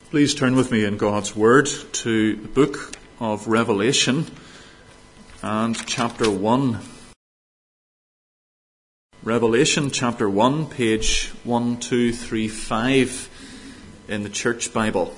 Please turn with me in God's Word to the book of Revelation and chapter 1. Revelation chapter 1, page 1235 in the Church Bible.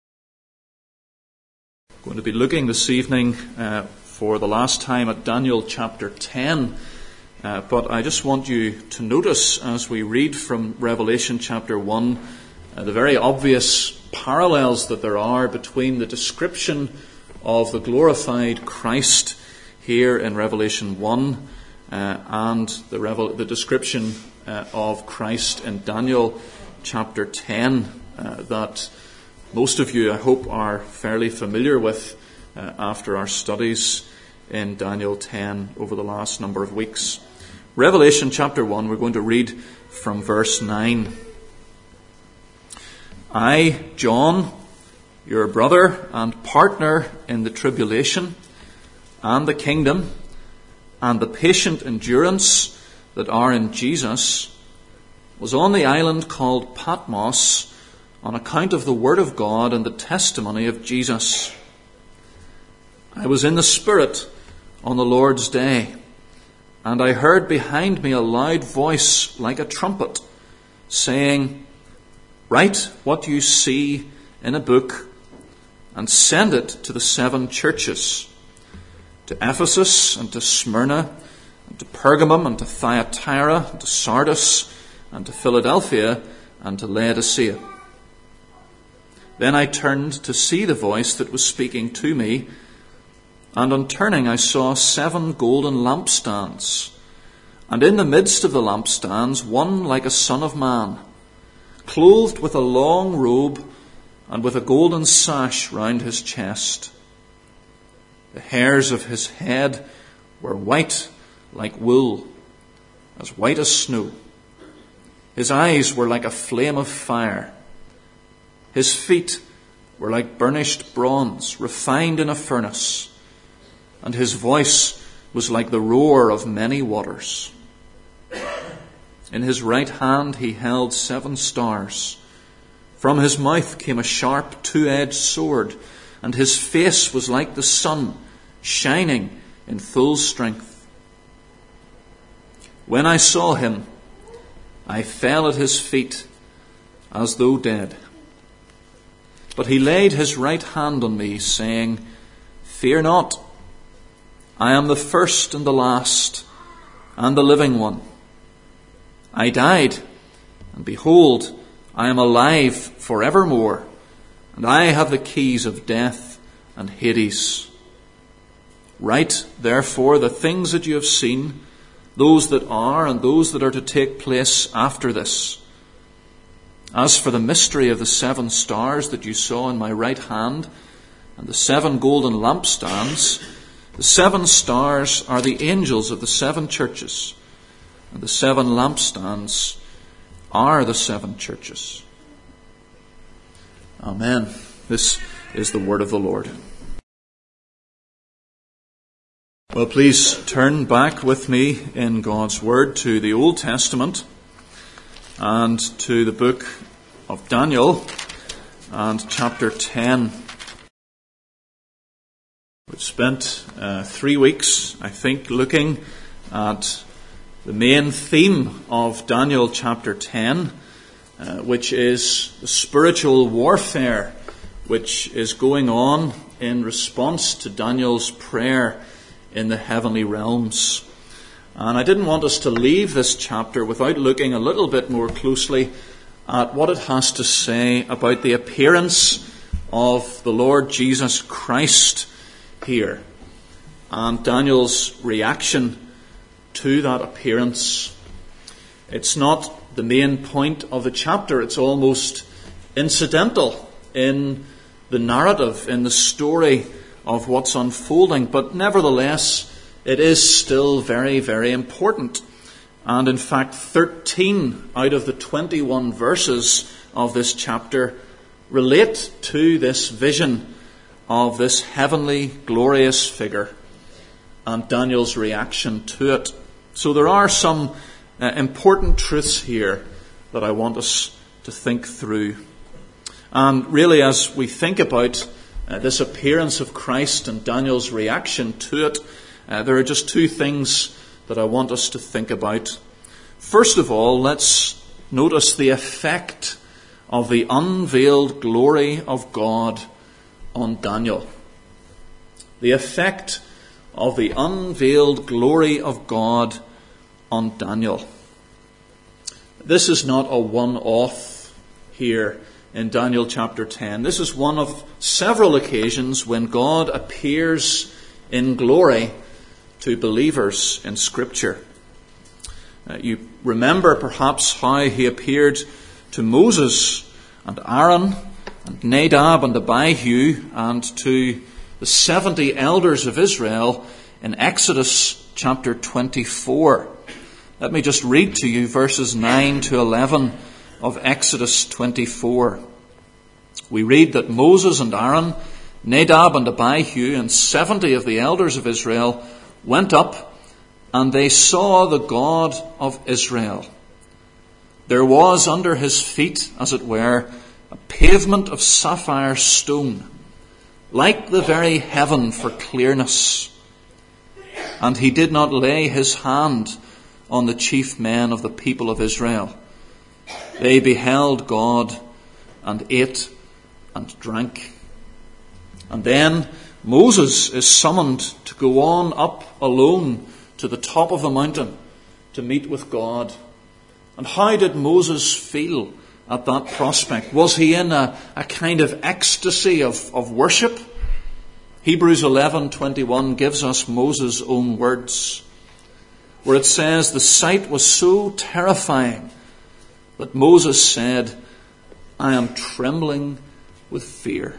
I'm going to be looking this evening for the last time at Daniel chapter 10. But I just want you to notice as we read from Revelation chapter 1 the very obvious parallels that there are between the description of the glorified Christ here in Revelation 1 and the description of Christ in Daniel chapter 10 that most of you, I hope, are fairly familiar with after our studies in Daniel 10 over the last number of weeks. Revelation chapter 1, we're going to read from verse 9. I, John, your brother and partner in the tribulation and the kingdom and the patient endurance that are in Jesus, was on the island called Patmos on account of the word of God and the testimony of Jesus. I was in the Spirit on the Lord's day, and I heard behind me a loud voice like a trumpet, saying, "Write what you see in a book and send it to the 7 churches, to Ephesus and to Smyrna and to Pergamum and to Thyatira and to Sardis and to Philadelphia and to Laodicea." Then I turned to see the voice that was speaking to me, and on turning I saw 7 golden lampstands, and in the midst of the lampstands one like a son of man, clothed with a long robe and with a golden sash round his chest. The hairs of his head were white like wool, as white as snow. His eyes were like a flame of fire. His feet were like burnished bronze, refined in a furnace, and his voice was like the roar of many waters. In his right hand he held 7 stars. From his mouth came a sharp 2-edged sword, and his face was like the sun, shining in full strength. When I saw him, I fell at his feet as though dead. But he laid his right hand on me, saying, "Fear not. I am the first and the last, and the living one. I died, and behold, I am alive forevermore, and I have the keys of death and Hades. Write, therefore, the things that you have seen, those that are and those that are to take place after this. As for the mystery of the 7 stars that you saw in my right hand, and the 7 golden lampstands, the 7 stars are the angels of the 7 churches, and the 7 lampstands are the 7 churches." Amen. This is the word of the Lord. Well, please turn back with me in God's Word to the Old Testament and to the book of Daniel and chapter 10. We've spent 3 weeks, I think, looking at the main theme of Daniel chapter 10, which is the spiritual warfare which is going on in response to Daniel's prayer in the heavenly realms. And I didn't want us to leave this chapter without looking a little bit more closely at what it has to say about the appearance of the Lord Jesus Christ here, and Daniel's reaction to that appearance. It's not the main point of the chapter. It's almost incidental in the narrative, in the story of what's unfolding. But nevertheless, it is still very, very important. And in fact, 13 out of the 21 verses of this chapter relate to this vision of this heavenly, glorious figure and Daniel's reaction to it. So there are some important truths here that I want us to think through. And really, as we think about this appearance of Christ and Daniel's reaction to it, there are just two things that I want us to think about. First of all, let's notice the effect of the unveiled glory of God on Daniel. The effect of the unveiled glory of God on Daniel. This is not a one-off here in Daniel chapter 10. This is one of several occasions when God appears in glory to believers in Scripture. You remember perhaps how he appeared to Moses and Aaron and Nadab and Abihu and to the 70 elders of Israel in Exodus chapter 24. Let me just read to you verses 9 to 11 of Exodus 24. We read that Moses and Aaron, Nadab and Abihu, and 70 of the elders of Israel went up, and they saw the God of Israel. There was under his feet, as it were, a pavement of sapphire stone, like the very heaven for clearness. And he did not lay his hand on the chief men of the people of Israel. They beheld God and ate and drank. And then Moses is summoned to go on up alone to the top of the mountain to meet with God. And how did Moses feel at that prospect? Was he in a kind of ecstasy of worship? Hebrews 11:21 gives us Moses' own words, where it says, the sight was so terrifying that Moses said, I am trembling with fear.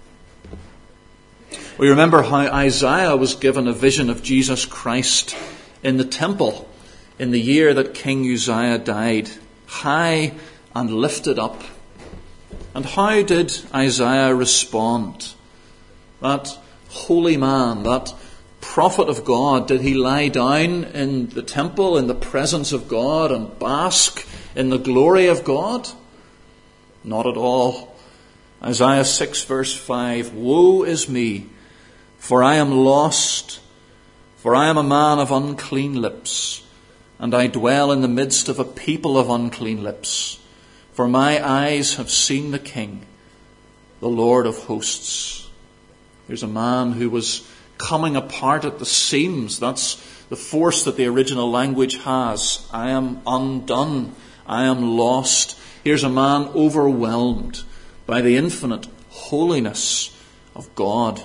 We remember how Isaiah was given a vision of Jesus Christ in the temple in the year that King Uzziah died, high and lifted up. And how did Isaiah respond? That holy man, that prophet of God, did he lie down in the temple in the presence of God and bask in the glory of God? Not at all. Isaiah 6 verse 5, woe is me, for I am lost, for I am a man of unclean lips, and I dwell in the midst of a people of unclean lips. For my eyes have seen the King, the Lord of hosts. Here's a man who was coming apart at the seams. That's the force that the original language has. I am undone. I am lost. Here's a man overwhelmed by the infinite holiness of God.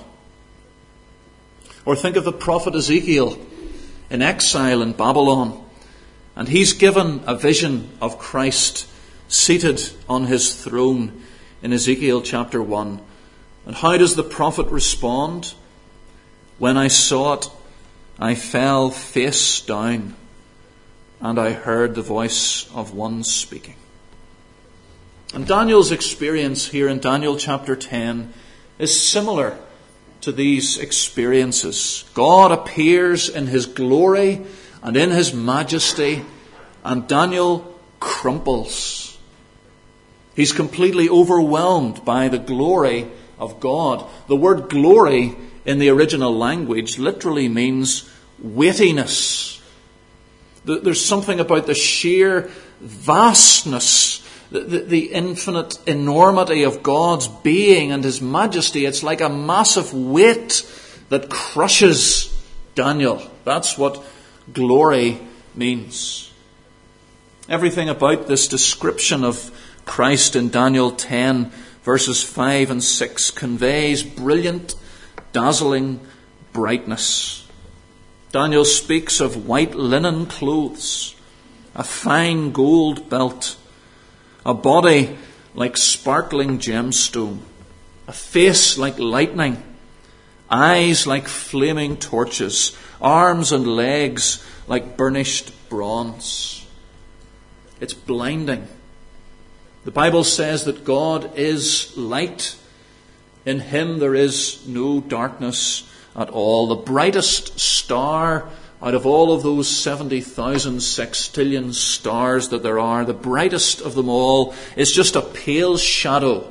Or think of the prophet Ezekiel in exile in Babylon. And he's given a vision of Christ seated on his throne in Ezekiel chapter 1. And how does the prophet respond? When I saw it, I fell face down, and I heard the voice of one speaking. And Daniel's experience here in Daniel chapter 10 is similar to these experiences. God appears in his glory and in his majesty, and Daniel crumples. He's completely overwhelmed by the glory of God. The word glory in the original language literally means weightiness. There's something about the sheer vastness, the infinite enormity of God's being and his majesty. It's like a massive weight that crushes Daniel. That's what glory means. Everything about this description of Christ in Daniel 10 verses 5 and 6 conveys brilliant, dazzling brightness. Daniel speaks of white linen clothes, a fine gold belt, a body like sparkling gemstone, a face like lightning, eyes like flaming torches, arms and legs like burnished bronze. It's blinding. The Bible says that God is light. In him there is no darkness at all. The brightest star out of all of those 70,000 sextillion stars that there are, the brightest of them all is just a pale shadow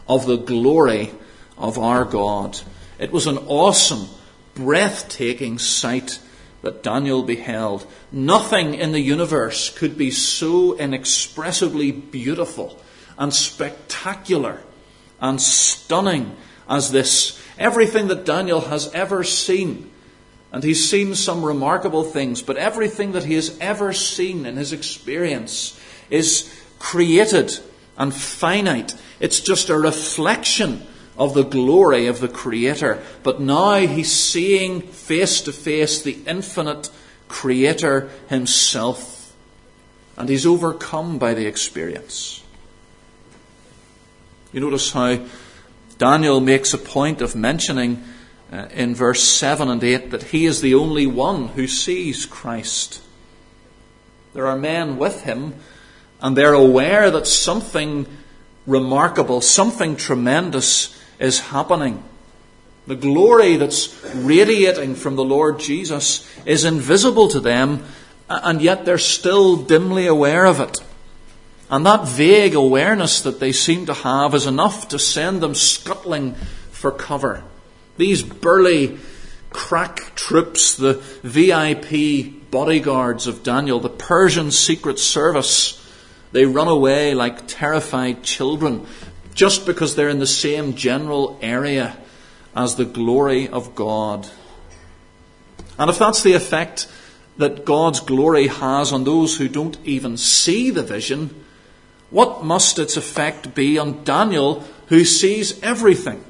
of the glory of our God. It was an awesome, breathtaking sight that Daniel beheld. Nothing in the universe could be so inexpressibly beautiful and spectacular and stunning as this. Everything that Daniel has ever seen, and he's seen some remarkable things, but everything that he has ever seen in his experience is created and finite. It's just a reflection of the glory of the Creator. But now he's seeing face to face the infinite Creator himself, and he's overcome by the experience. You notice how Daniel makes a point of mentioning in verse 7 and 8 that he is the only one who sees Christ. There are men with him, and they're aware that something remarkable, something tremendous is happening. The glory that's radiating from the Lord Jesus is invisible to them, and yet they're still dimly aware of it. And that vague awareness that they seem to have is enough to send them scuttling for cover. These burly crack troops, the VIP bodyguards of Daniel, the Persian secret service, they run away like terrified children just because they're in the same general area as the glory of God. And if that's the effect that God's glory has on those who don't even see the vision, what must its effect be on Daniel, who sees everything?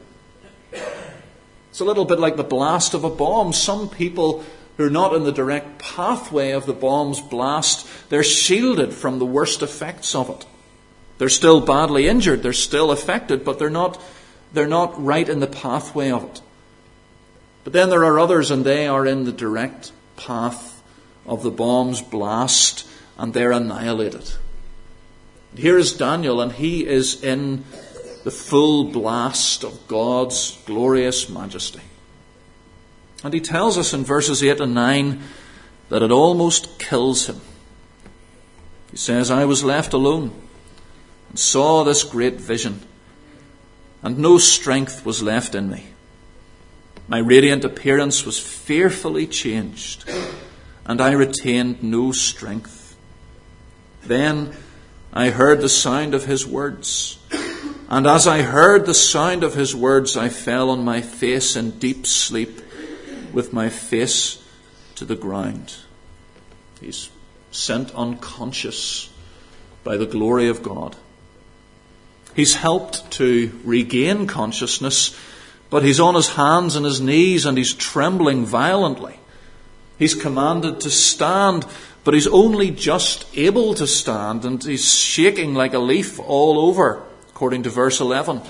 It's a little bit like the blast of a bomb. Some people who are not in the direct pathway of the bomb's blast, they're shielded from the worst effects of it. They're still badly injured, they're still affected, but they're not right in the pathway of it. But then there are others, and they are in the direct path of the bomb's blast, and they're annihilated. Here is Daniel, and he is in the full blast of God's glorious majesty. And he tells us in verses 8 and 9 that it almost kills him. He says, I was left alone and saw this great vision, and no strength was left in me. My radiant appearance was fearfully changed, and I retained no strength. Then I heard the sound of his words, and as I heard the sound of his words, I fell on my face in deep sleep, with my face to the ground. He's sent unconscious by the glory of God. He's helped to regain consciousness, but he's on his hands and his knees and he's trembling violently. He's commanded to stand, but he's only just able to stand, and he's shaking like a leaf all over, according to verse 11.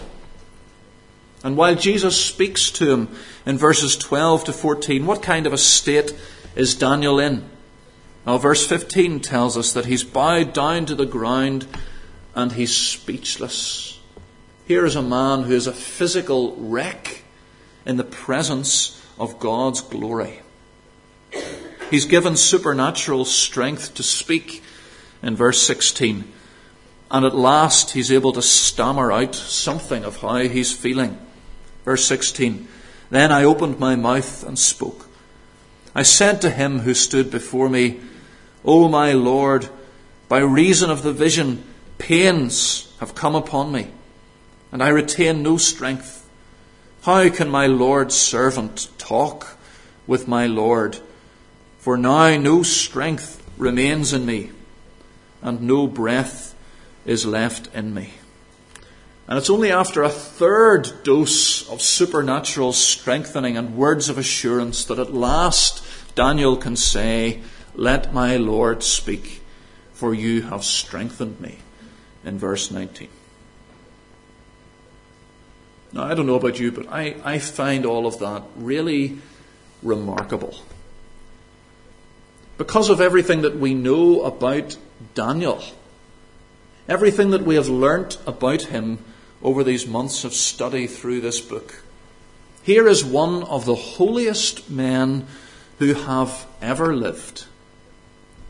And while Jesus speaks to him in verses 12 to 14, what kind of a state is Daniel in? Now, verse 15 tells us that he's bowed down to the ground and he's speechless. Here is a man who is a physical wreck in the presence of God's glory. He's given supernatural strength to speak in verse 16. And at last he's able to stammer out something of how he's feeling. Verse 16, then I opened my mouth and spoke. I said to him who stood before me, O my Lord, by reason of the vision, pains have come upon me, and I retain no strength. How can my Lord's servant talk with my Lord? For now no strength remains in me, and no breath is left in me. And it's only after a third dose of supernatural strengthening and words of assurance that at last Daniel can say, let my Lord speak, for you have strengthened me, in verse 19. Now, I don't know about you, but I find all of that really remarkable. Because of everything that we know about Daniel, everything that we have learnt about him over these months of study through this book. Here is one of the holiest men who have ever lived.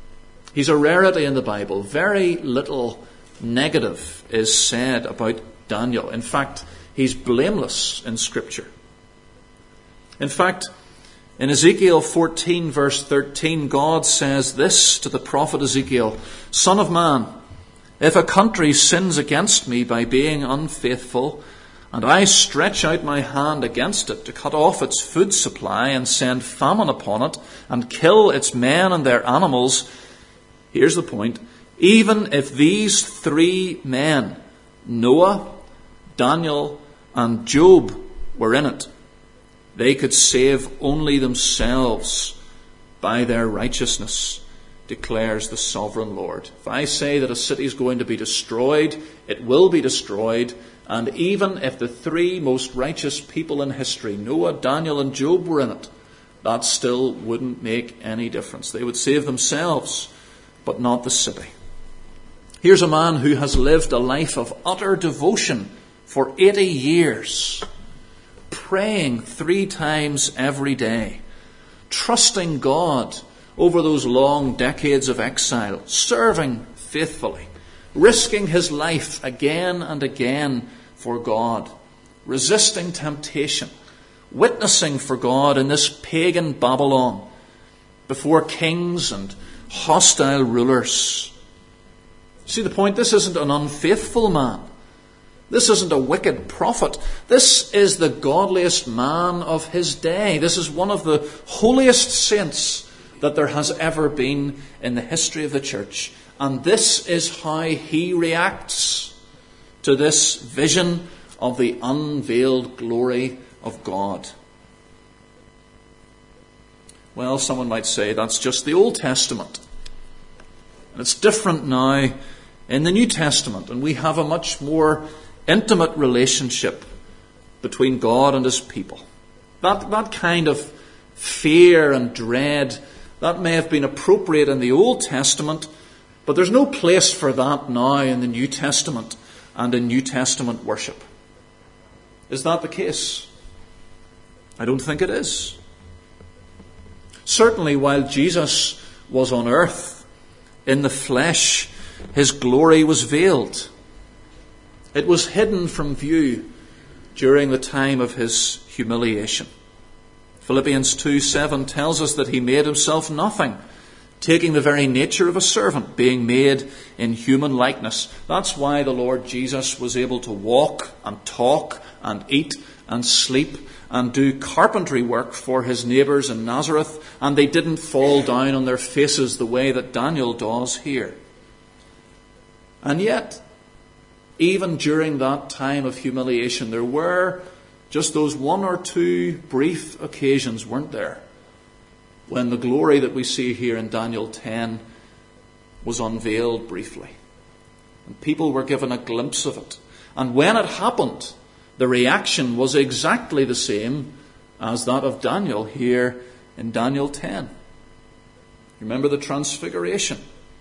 He's a rarity in the Bible. Very little negative is said about Daniel. In fact, he's blameless in Scripture. In fact, in Ezekiel 14 verse 13, God says this to the prophet Ezekiel, "Son of man, if a country sins against me by being unfaithful, and I stretch out my hand against it to cut off its food supply and send famine upon it and kill its men and their animals," here's the point, "even if these three men, Noah, Daniel, and Job, were in it, they could save only themselves by their righteousness, declares the sovereign Lord." If I say that a city is going to be destroyed, it will be destroyed. And even if the three most righteous people in history, Noah, Daniel, and Job, were in it, that still wouldn't make any difference. They would save themselves, but not the city. Here's a man who has lived a life of utter devotion for 80 years, praying 3 times every day, trusting God over those long decades of exile, serving faithfully, risking his life again and again for God, resisting temptation, witnessing for God in this pagan Babylon before kings and hostile rulers. See the point? This isn't an unfaithful man. This isn't a wicked prophet. This is the godliest man of his day. This is one of the holiest saints that there has ever been in the history of the church. And this is how he reacts to this vision of the unveiled glory of God. Well, someone might say that's just the Old Testament. And it's different now in the New Testament. And we have a much more intimate relationship between God and his people. That kind of fear and dread, that may have been appropriate in the Old Testament, but there's no place for that now in the New Testament and in New Testament worship. Is that the case? I don't think it is. Certainly, while Jesus was on earth, in the flesh, his glory was veiled. It was hidden from view during the time of his humiliation. Philippians 2:7 tells us that he made himself nothing, taking the very nature of a servant, being made in human likeness. That's why the Lord Jesus was able to walk and talk and eat and sleep and do carpentry work for his neighbours in Nazareth, and they didn't fall down on their faces the way that Daniel does here. And yet, even during that time of humiliation, there were just those 1 or 2 brief occasions, weren't there, when the glory that we see here in Daniel 10 was unveiled briefly. And people were given a glimpse of it. And when it happened, the reaction was exactly the same as that of Daniel here in Daniel 10. Remember the transfiguration.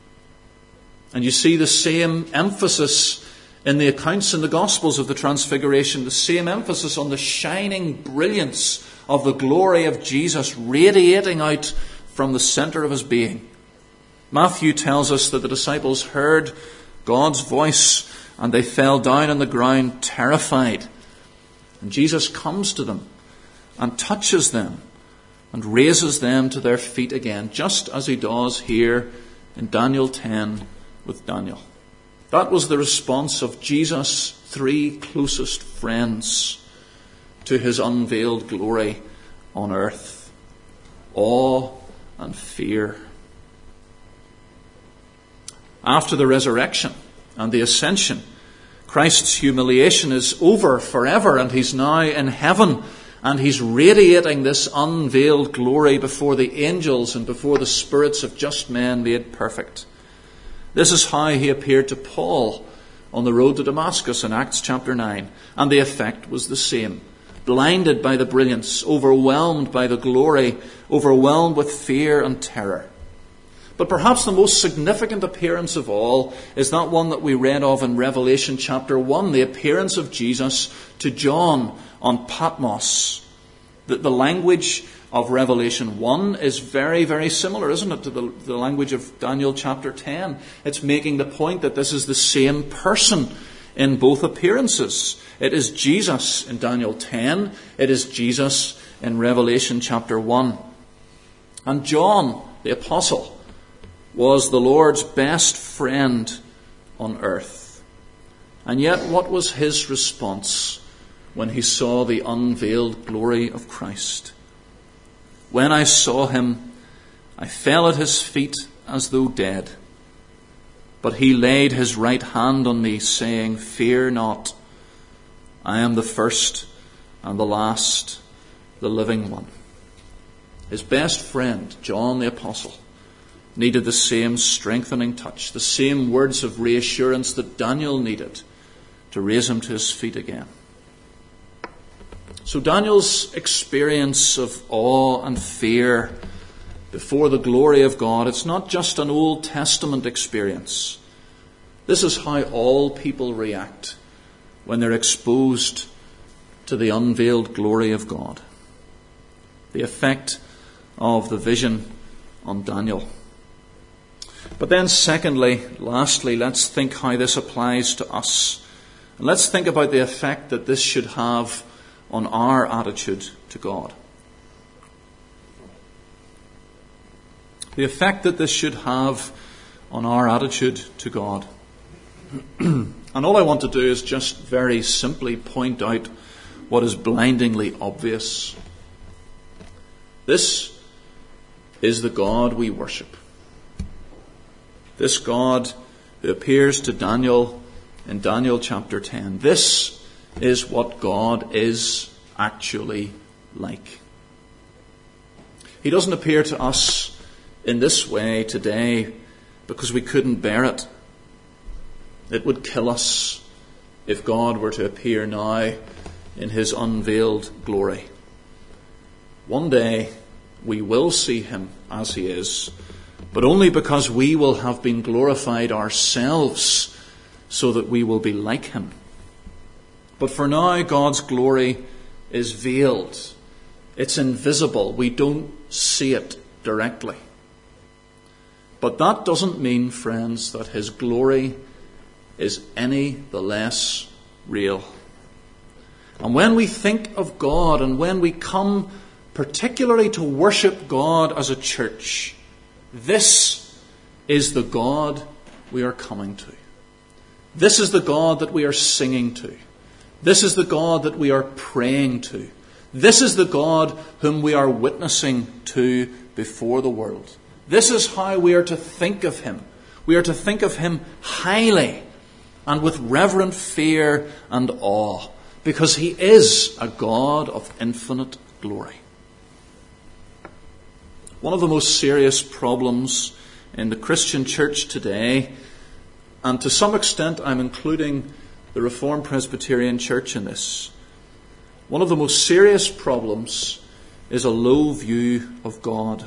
And you see the same emphasis in the accounts in the Gospels of the transfiguration, the same emphasis on the shining brilliance of the glory of Jesus radiating out from the center of his being. Matthew tells us that the disciples heard God's voice and they fell down on the ground terrified. And Jesus comes to them and touches them and raises them to their feet again, just as he does here in Daniel 10 with Daniel. That was the response of Jesus' 3 closest friends to his unveiled glory on earth. Awe and fear. After the resurrection and the ascension, Christ's humiliation is over forever, and he's now in heaven, and he's radiating this unveiled glory before the angels and before the spirits of just men made perfect. This is how he appeared to Paul on the road to Damascus in Acts chapter 9, and the effect was the same. Blinded by the brilliance, overwhelmed by the glory, overwhelmed with fear and terror. But perhaps the most significant appearance of all is that one that we read of in Revelation chapter 1, the appearance of Jesus to John on Patmos. The language of Revelation 1 is very, very similar, isn't it, to the language of Daniel chapter 10. It's making the point that this is the same person in both appearances. It is Jesus in Daniel 10. It is Jesus in Revelation chapter 1. And John, the apostle, was the Lord's best friend on earth. And yet, what was his response when he saw the unveiled glory of Christ? When I saw him, I fell at his feet as though dead. But he laid his right hand on me, saying, Fear not, I am the first and the last, the living one. His best friend, John the apostle, needed the same strengthening touch, the same words of reassurance that Daniel needed to raise him to his feet again. So Daniel's experience of awe and fear before the glory of God, it's not just an Old Testament experience. This is how all people react when they're exposed to the unveiled glory of God. The effect of the vision on Daniel. But then secondly, lastly, let's think how this applies to us. And let's think about the effect that this should have on our attitude to God. The effect that this should have on our attitude to God. And all I want to do is just very simply point out what is blindingly obvious. This is the God we worship. This God who appears to Daniel in Daniel chapter 10. This is what God is actually like. He doesn't appear to us in this way today because we couldn't bear it. It would kill us if God were to appear now in his unveiled glory. One day we will see him as he is, but only because we will have been glorified ourselves so that we will be like him. But for now, God's glory is veiled. It's invisible. We don't see it directly. But that doesn't mean, friends, that his glory is any the less real. And when we think of God and when we come particularly to worship God as a church, this is the God we are coming to. This is the God that we are singing to. This is the God that we are praying to. This is the God whom we are witnessing to before the world. This is how we are to think of him. We are to think of him highly and with reverent fear and awe, because he is a God of infinite glory. One of the most serious problems in the Christian church today, and to some extent I'm including the Reformed Presbyterian Church in this, one of the most serious problems is a low view of God.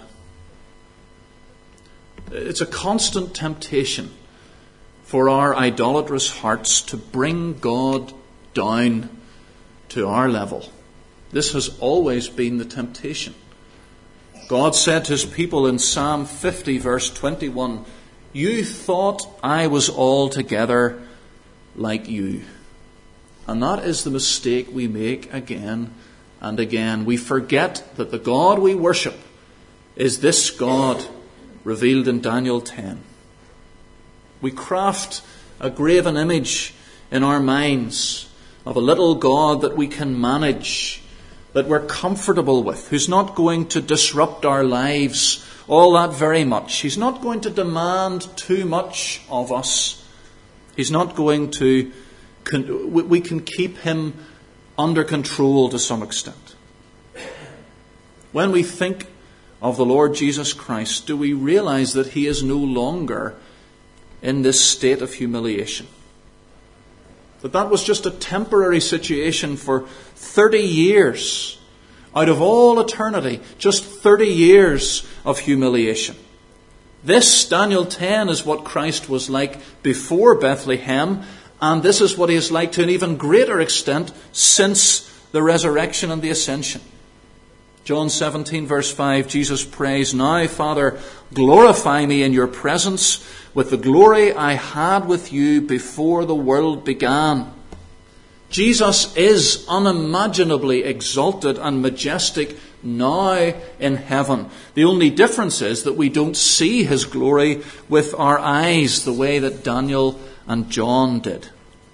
It's a constant temptation for our idolatrous hearts to bring God down to our level. This has always been the temptation. God said to his people in Psalm 50 verse 21, "You thought I was altogether like you." And that is the mistake we make again and again. We forget that the God we worship is this God revealed in Daniel 10. We craft a graven image in our minds of a little God that we can manage, that we're comfortable with, who's not going to disrupt our lives all that very much. He's not going to demand too much of us. He's not going to... We can keep him under control to some extent. When we think of the Lord Jesus Christ, do we realize that he is no longer in this state of humiliation? That was just a temporary situation for 30 years. Out of all eternity, just 30 years of humiliation. This, Daniel 10, is what Christ was like before Bethlehem, and this is what he is like to an even greater extent since the resurrection and the ascension. John 17 verse 5, Jesus prays, "Now, Father, glorify me in your presence with the glory I had with you before the world began." Jesus is unimaginably exalted and majestic now in heaven. The only difference is that we don't see his glory with our eyes the way that Daniel and John did.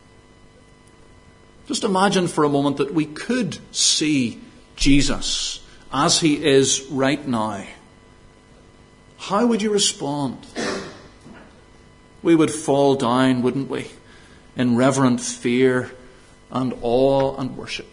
Just imagine for a moment that we could see Jesus as he is right now. How would you respond? We would fall down, wouldn't we, in reverent fear and awe and worship.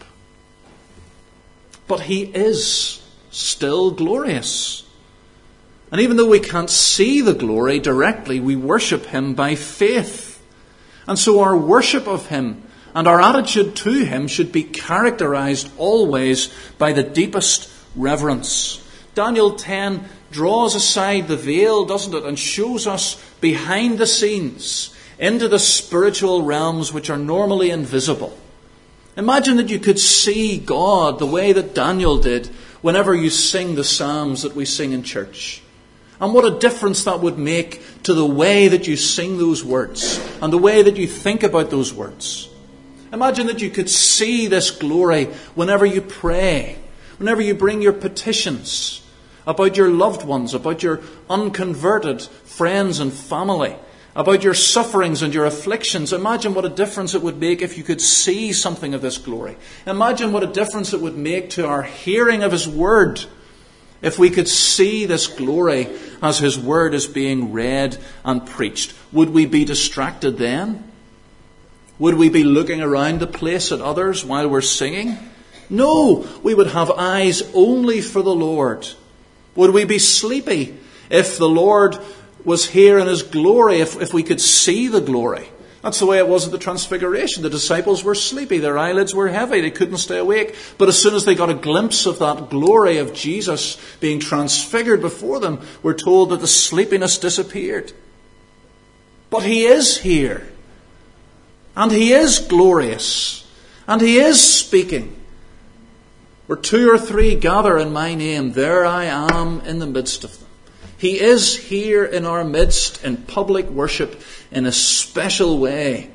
But he is still glorious. And even though we can't see the glory directly, we worship him by faith. And so our worship of him and our attitude to him should be characterized always by the deepest reverence. Daniel 10 draws aside the veil, doesn't it, and shows us behind the scenes into the spiritual realms which are normally invisible. Imagine that you could see God the way that Daniel did whenever you sing the psalms that we sing in church. And what a difference that would make to the way that you sing those words and the way that you think about those words. Imagine that you could see this glory whenever you pray, whenever you bring your petitions about your loved ones, about your unconverted friends and family, about your sufferings and your afflictions. Imagine what a difference it would make if you could see something of this glory. Imagine what a difference it would make to our hearing of his word if we could see this glory as his word is being read and preached. Would we be distracted then? Would we be looking around the place at others while we're singing? No, we would have eyes only for the Lord. Would we be sleepy if the Lord was here in his glory, if we could see the glory? That's the way it was at the Transfiguration. The disciples were sleepy. Their eyelids were heavy. They couldn't stay awake. But as soon as they got a glimpse of that glory of Jesus being transfigured before them, we're told that the sleepiness disappeared. But he is here. And he is glorious. And he is speaking. Where 2 or 3 gather in my name, there I am in the midst of them. He is here in our midst in public worship in a special way.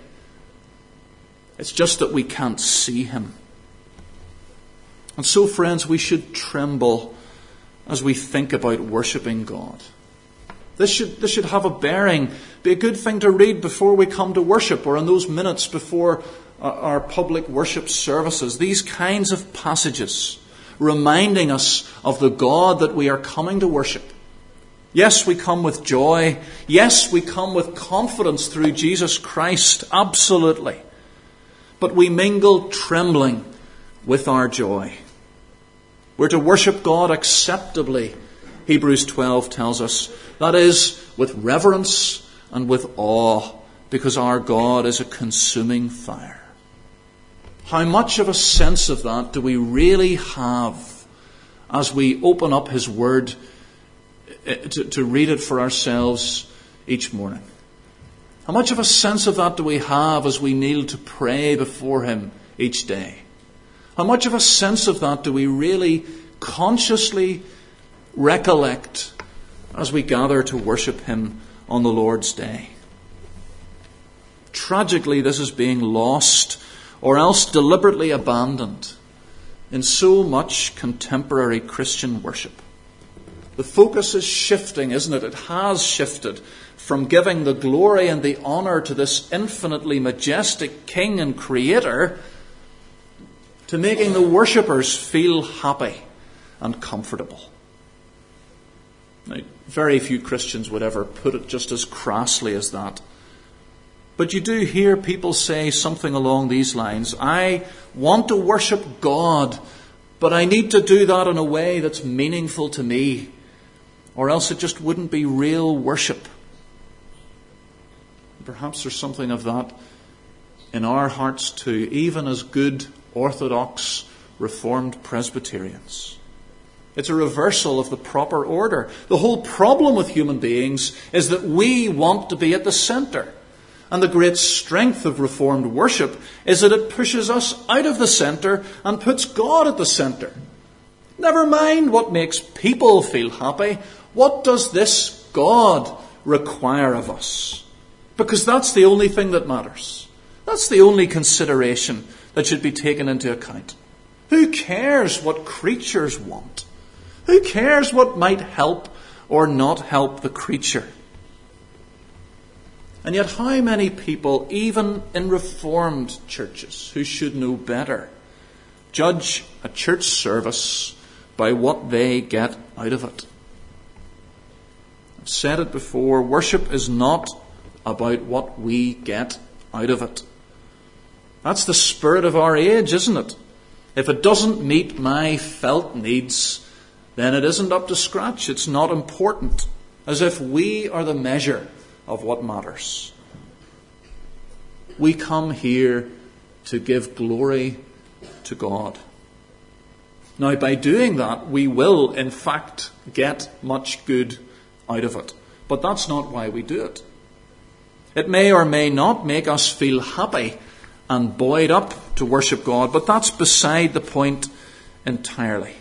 It's just that we can't see him. And so, friends, we should tremble as we think about worshipping God. This should have a bearing, be a good thing to read before we come to worship or in those minutes before our public worship services. These kinds of passages reminding us of the God that we are coming to worship. Yes, we come with joy. Yes, we come with confidence through Jesus Christ. Absolutely. But we mingle trembling with our joy. We're to worship God acceptably, Hebrews 12 tells us. That is, with reverence and with awe, because our God is a consuming fire. How much of a sense of that do we really have as we open up his word to read it for ourselves each morning? How much of a sense of that do we have as we kneel to pray before him each day? How much of a sense of that do we really consciously recollect as we gather to worship him on the Lord's day? Tragically, this is being lost or else deliberately abandoned in so much contemporary Christian worship. The focus is shifting, isn't it? It has shifted from giving the glory and the honour to this infinitely majestic King and Creator to making the worshippers feel happy and comfortable. Now, very few Christians would ever put it just as crassly as that. But you do hear people say something along these lines. I want to worship God, but I need to do that in a way that's meaningful to me, or else it just wouldn't be real worship. Perhaps there's something of that in our hearts too, even as good Orthodox Reformed Presbyterians. It's a reversal of the proper order. The whole problem with human beings is that we want to be at the centre. And the great strength of Reformed worship is that it pushes us out of the centre and puts God at the centre. Never mind what makes people feel happy. What does this God require of us? Because that's the only thing that matters. That's the only consideration that should be taken into account. Who cares what creatures want? Who cares what might help or not help the creature? And yet how many people, even in Reformed churches who should know better, judge a church service by what they get out of it? I've said it before, worship is not about what we get out of it. That's the spirit of our age, isn't it? If it doesn't meet my felt needs, then it isn't up to scratch. It's not important. As if we are the measure of what matters. We come here to give glory to God. Now, by doing that, we will, in fact, get much good out of it. But that's not why we do it. It may or may not make us feel happy and buoyed up to worship God, but that's beside the point entirely.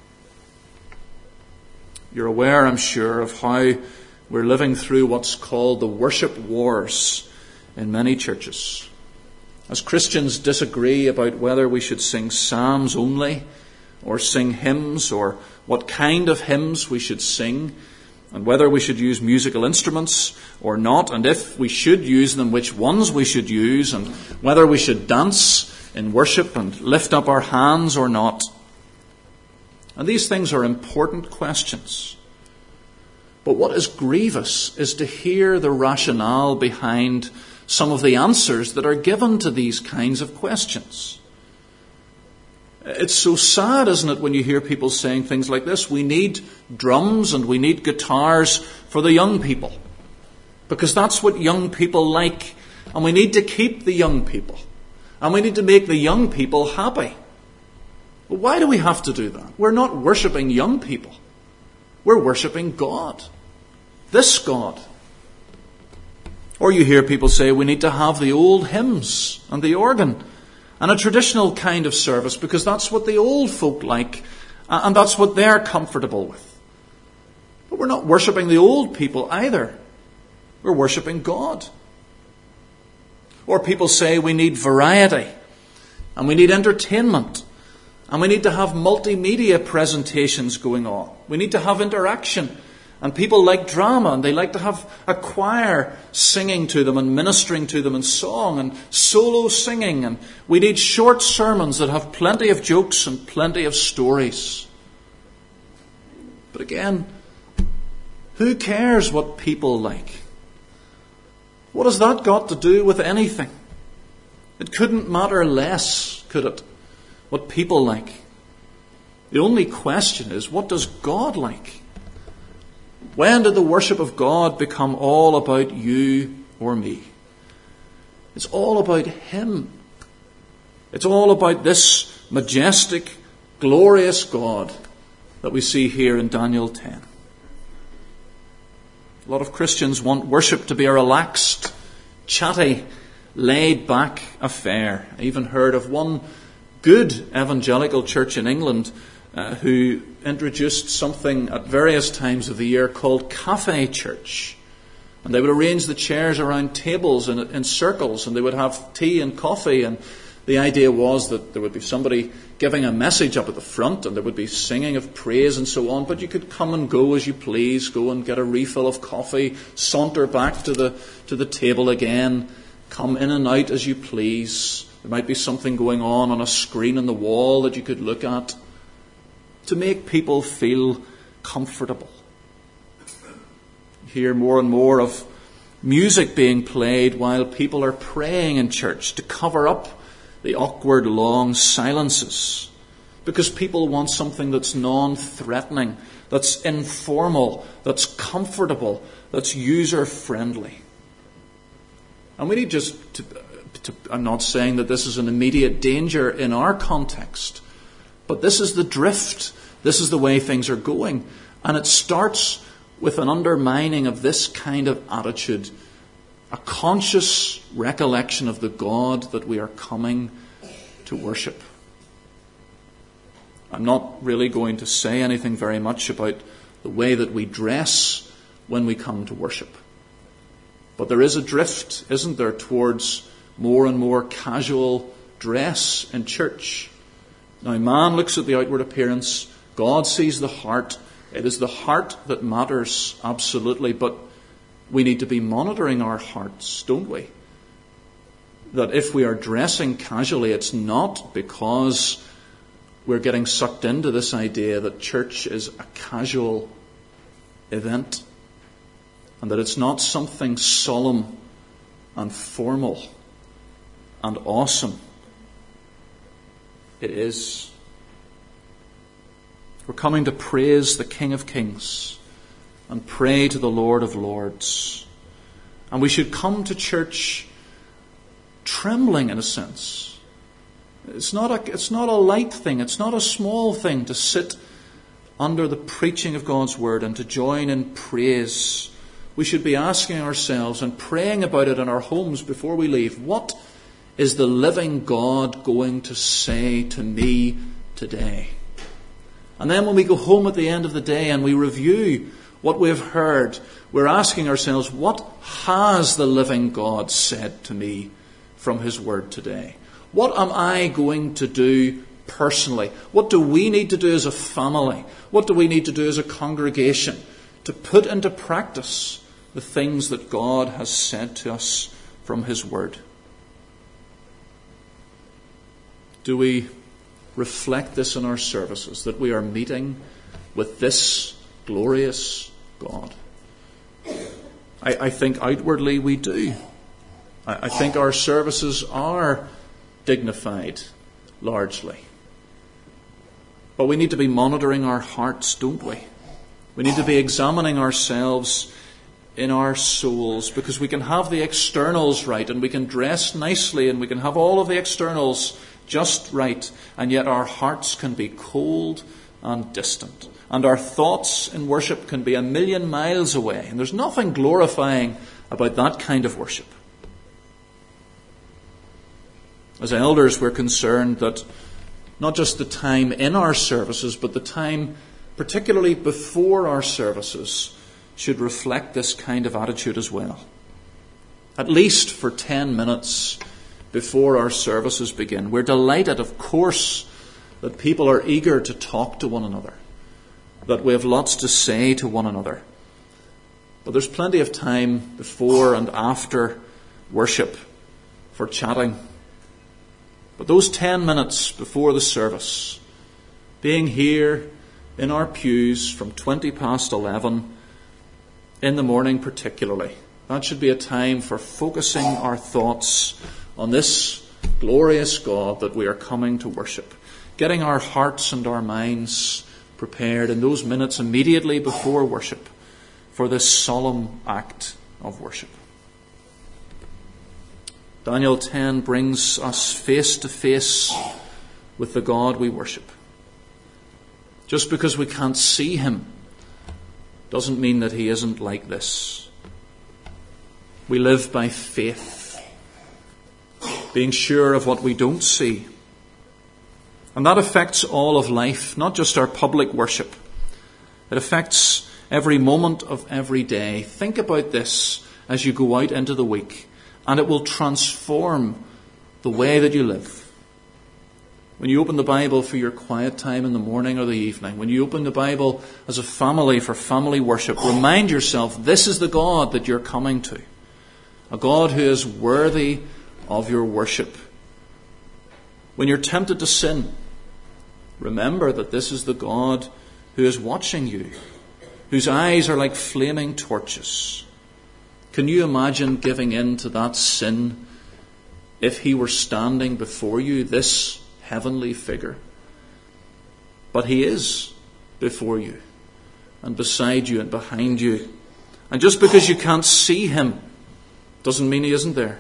You're aware, I'm sure, of how we're living through what's called the worship wars in many churches. As Christians disagree about whether we should sing psalms only or sing hymns, or what kind of hymns we should sing, and whether we should use musical instruments or not, and if we should use them, which ones we should use, and whether we should dance in worship and lift up our hands or not. And these things are important questions. But what is grievous is to hear the rationale behind some of the answers that are given to these kinds of questions. It's so sad, isn't it, when you hear people saying things like this: we need drums and we need guitars for the young people, because that's what young people like, and we need to keep the young people, and we need to make the young people happy. But why do we have to do that? We're not worshipping young people. We're worshipping God. This God. Or you hear people say we need to have the old hymns and the organ and a traditional kind of service because that's what the old folk like and that's what they're comfortable with. But we're not worshipping the old people either. We're worshipping God. Or people say we need variety and we need entertainment and we need to have multimedia presentations going on. We need to have interaction. And people like drama, and they like to have a choir singing to them and ministering to them in song and solo singing. And we need short sermons that have plenty of jokes and plenty of stories. But again, who cares what people like? What has that got to do with anything? It couldn't matter less, could it, what people like? The only question is, what does God like? When did the worship of God become all about you or me? It's all about Him. It's all about this majestic, glorious God that we see here in Daniel 10. A lot of Christians want worship to be a relaxed, chatty, laid-back affair. I even heard of one good evangelical church in England who introduced something at various times of the year called cafe church. And they would arrange the chairs around tables in circles, and they would have tea and coffee, and the idea was that there would be somebody giving a message up at the front, and there would be singing of praise and so on, but you could come and go as you please, go and get a refill of coffee, saunter back to the table again, come in and out as you please. There might be something going on a screen on the wall that you could look at, to make people feel comfortable. You hear more and more of music being played while people are praying in church to cover up the awkward long silences, because people want something that's non-threatening, that's informal, that's comfortable, that's user-friendly. And we need I'm not saying that this is an immediate danger in our context, but this is the drift. This is the way things are going. And it starts with an undermining of this kind of attitude, a conscious recollection of the God that we are coming to worship. I'm not really going to say anything very much about the way that we dress when we come to worship. But there is a drift, isn't there, towards more and more casual dress in church. Now, man looks at the outward appearance. God sees the heart. It is the heart that matters, absolutely. But we need to be monitoring our hearts, don't we? That if we are dressing casually, it's not because we're getting sucked into this idea that church is a casual event and that it's not something solemn and formal and awesome. It is. We're coming to praise the King of Kings and pray to the Lord of Lords. And we should come to church trembling, in a sense. It's not a light thing. It's not a small thing to sit under the preaching of God's Word and to join in praise. We should be asking ourselves and praying about it in our homes before we leave. What is the living God going to say to me today? And then when we go home at the end of the day and we review what we've heard, we're asking ourselves, what has the living God said to me from His Word today? What am I going to do personally? What do we need to do as a family? What do we need to do as a congregation to put into practice the things that God has said to us from His Word? Do we reflect this in our services, that we are meeting with this glorious God? I think outwardly we do. I think our services are dignified, largely. But we need to be monitoring our hearts, don't we? We need to be examining ourselves in our souls, because we can have the externals right and we can dress nicely and we can have all of the externals just right, and yet our hearts can be cold and distant. And our thoughts in worship can be a million miles away. And there's nothing glorifying about that kind of worship. As elders, we're concerned that not just the time in our services, but the time particularly before our services should reflect this kind of attitude as well. At least for 10 minutes before our services begin. We're delighted, of course, that people are eager to talk to one another, that we have lots to say to one another. But there's plenty of time before and after worship for chatting. But those 10 minutes before the service, being here in our pews from 20 past 11, in the morning particularly, that should be a time for focusing our thoughts on this glorious God that we are coming to worship. Getting our hearts and our minds prepared in those minutes immediately before worship for this solemn act of worship. Daniel 10 brings us face to face with the God we worship. Just because we can't see Him doesn't mean that He isn't like this. We live by faith, being sure of what we don't see. And that affects all of life, not just our public worship. It affects every moment of every day. Think about this as you go out into the week, and it will transform the way that you live. When you open the Bible for your quiet time in the morning or the evening, when you open the Bible as a family for family worship, remind yourself this is the God that you're coming to. A God who is worthy of your worship. When you're tempted to sin, remember that this is the God who is watching you, whose eyes are like flaming torches. Can you imagine giving in to that sin if He were standing before you, this heavenly figure? But He is before you and beside you and behind you. And just because you can't see Him doesn't mean He isn't there.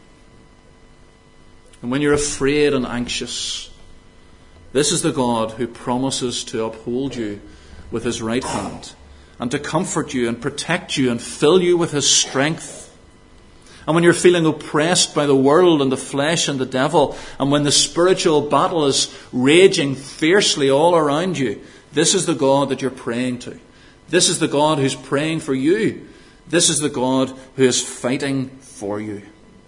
And when you're afraid and anxious, this is the God who promises to uphold you with His right hand and to comfort you and protect you and fill you with His strength. And when you're feeling oppressed by the world and the flesh and the devil, and when the spiritual battle is raging fiercely all around you, this is the God that you're praying to. This is the God who's praying for you. This is the God who is fighting for you.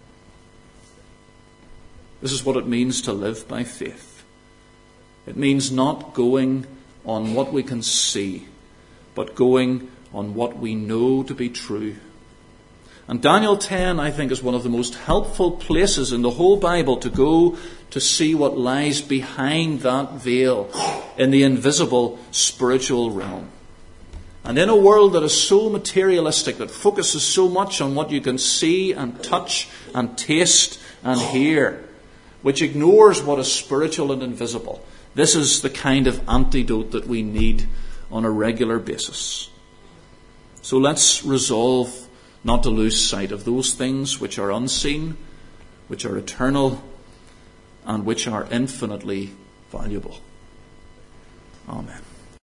This is what it means to live by faith. It means not going on what we can see, but going on what we know to be true. And Daniel 10, I think, is one of the most helpful places in the whole Bible to go to see what lies behind that veil in the invisible spiritual realm. And in a world that is so materialistic, that focuses so much on what you can see and touch and taste and hear, which ignores what is spiritual and invisible, this is the kind of antidote that we need on a regular basis. So let's resolve not to lose sight of those things which are unseen, which are eternal, and which are infinitely valuable. Amen.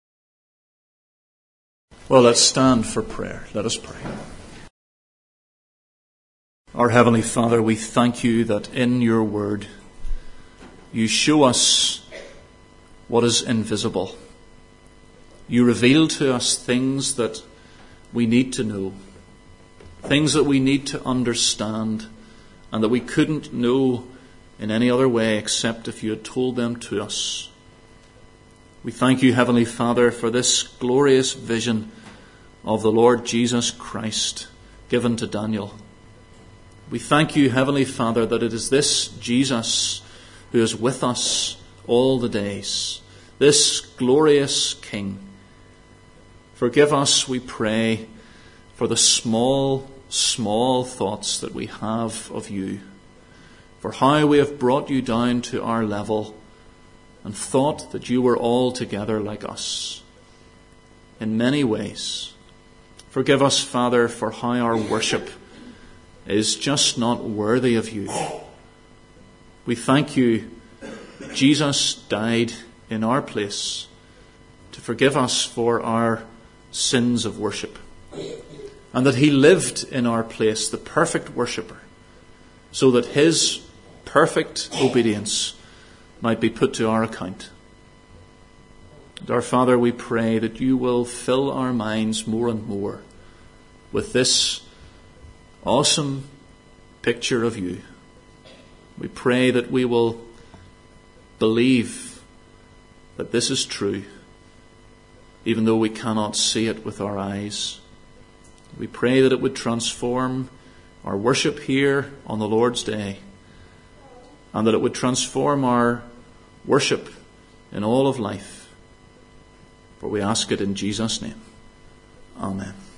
Well, let's stand for prayer. Let us pray. Our Heavenly Father, we thank you that in your word you show us what is invisible. You reveal to us things that we need to know, things that we need to understand, and that we couldn't know in any other way except if you had told them to us. We thank you, Heavenly Father, for this glorious vision of the Lord Jesus Christ given to Daniel. We thank you, Heavenly Father, that it is this Jesus who is with us all the days, this glorious King. Forgive us, we pray, for the small thoughts that we have of you, for how we have brought you down to our level and thought that you were altogether like us in many ways. Forgive us, Father, for how our worship is just not worthy of you. We thank you that Jesus died in our place to forgive us for our sins of worship, and that he lived in our place, the perfect worshipper, so that his perfect obedience might be put to our account. And our Father, we pray that you will fill our minds more and more with this awesome picture of you. We pray that we will believe that this is true, even though we cannot see it with our eyes. We pray that it would transform our worship here on the Lord's Day, and that it would transform our worship in all of life. For we ask it in Jesus' name. Amen.